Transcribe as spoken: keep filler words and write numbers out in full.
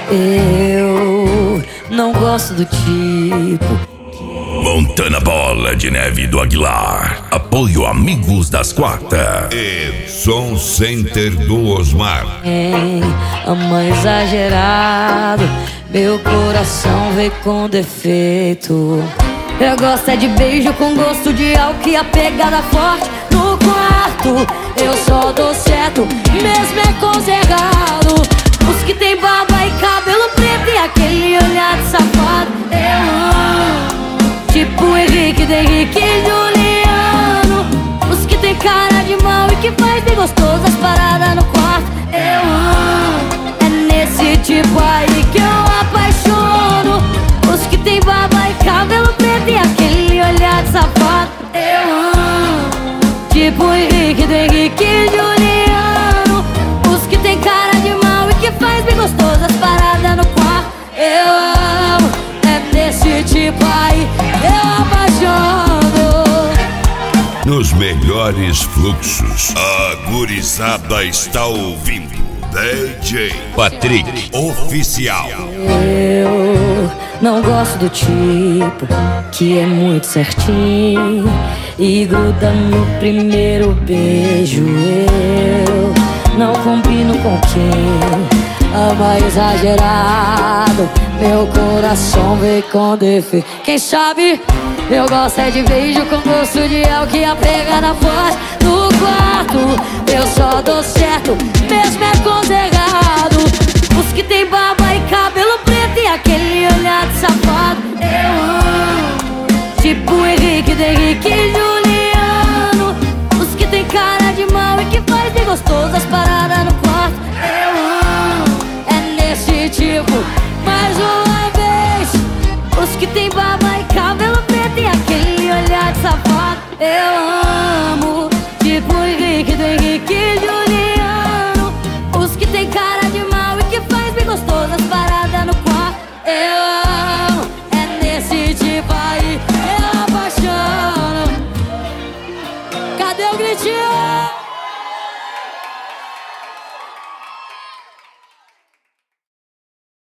Eu não gosto do tipo Montana Bola de Neve do Aguilar. Apoio Amigos das Quartas. E Som Center do Osmar. Quem ama exagerado, meu coração vem com defeito. Eu gosto é de beijo com gosto de álcool e a pegada forte no quarto. Eu só dou certo, mesmo é com cerrado. Os que tem barba e cabelo preto e aquele olhar de safado. Eu amo, tipo Henrique, de Henrique e Juliano. Os que tem cara de mal e que faz bem gostoso as paradas no quarto. Eu amo, é nesse tipo aí que eu apaixono. Os que tem barba e cabelo preto e aquele olhar de safado. Eu amo, tipo Henrique, de Henrique e Juliano. Os que tem cara de mal e que faz bem gostoso as paradas no quarto. Eu amo, é nesse tipo aí eu apaixono. Nos melhores fluxos, a gurizada está ouvindo D J Patrick Oficial. Eu não gosto do tipo que é muito certinho e gruda no primeiro beijo. Eu não combino com quem ama exagerado, meu coração vem com defeito. Quem sabe eu gosto é de beijo com gosto de álcool e a pegada forte no quarto. Eu só dou certo, mesmo é com errado. Os que tem barba e cabelo preto e aquele olhar de safado. Eu amo, tipo Henrique, de Henrique e Juliano. Os que tem cara de mal e que faz bem gostoso as paradas no quarto. Eu amo, é nesse tipo, mais uma vez. Os que tem barba e cabelo preto e aquele olhar de safado. Eu amo, tipo Henrique, de Henrique e Juliano. Os que tem cara de mal e que faz bem gostoso as paradas no quarto. Eu amo, é nesse tipo aí eu apaixono. Cadê o gritinho?